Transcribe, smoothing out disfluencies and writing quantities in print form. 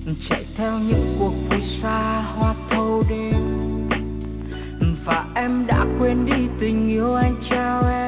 chạy theo những cuộc vui xa hoa thâu đêm, và em đã quên đi tình yêu anh trao em.